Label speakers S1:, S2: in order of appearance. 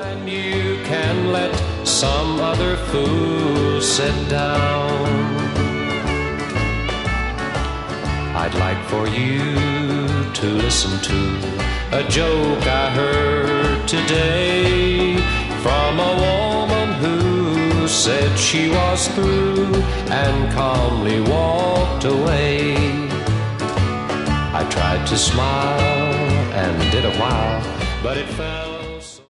S1: And you can let some other fool sit down. I'd like for you to listen to a joke I heard today from a woman who said she was through and calmly walked away. I tried to smile and did a while, but it fell